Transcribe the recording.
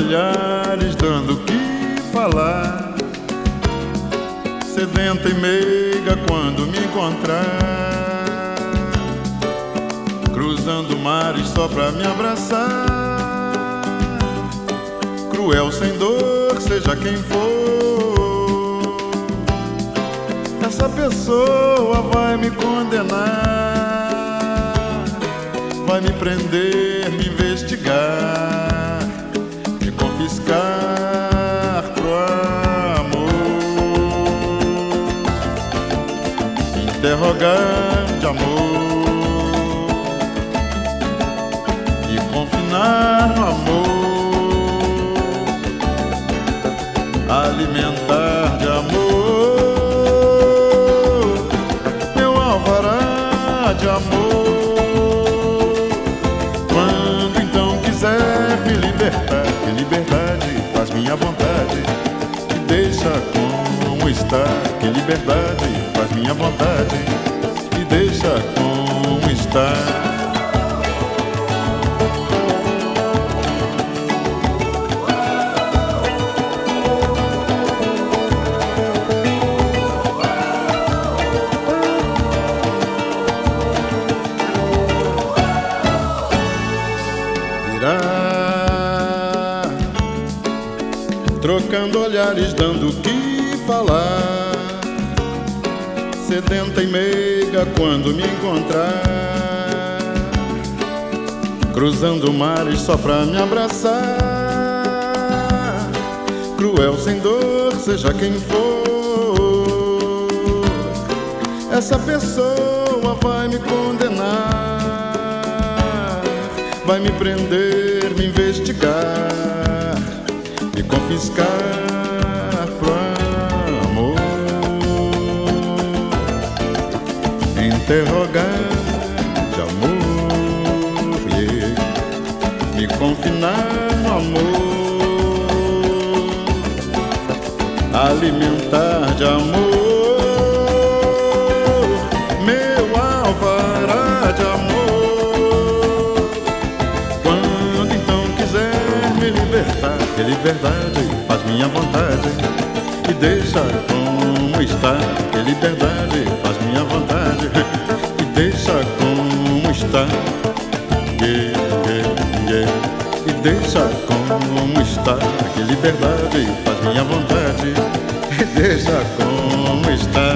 olhares dando o que falar, sedenta e meiga quando me encontrar, cruzando mares só pra me abraçar, cruel sem dor, seja quem for, essa pessoa vai me condenar, vai me prender, me investigar, me confiscar pro amor, me interrogar de amor, me confinar no amor, alimentar de amor, meu alvará de amor. Me libertar, que liberdade faz minha vontade, me deixa como está. Que liberdade faz minha vontade, me deixa como está. Trocando olhares, dando o que falar, sedenta e meiga quando me encontrar, cruzando mares só pra me abraçar, cruel sem dor, seja quem for, essa pessoa vai me condenar, vai me prender, me investigar, me confiscar pro amor, interrogar de amor, yeah. Me confinar no amor, alimentar de amor, meu alvará de amor. Quando então quiser me libertar, que liberdade faz minha vontade, me deixa como está. Que liberdade faz minha vontade, me deixa como está. Yeah, yeah, yeah. Me deixa como está. Que liberdade faz minha vontade, me deixa como está.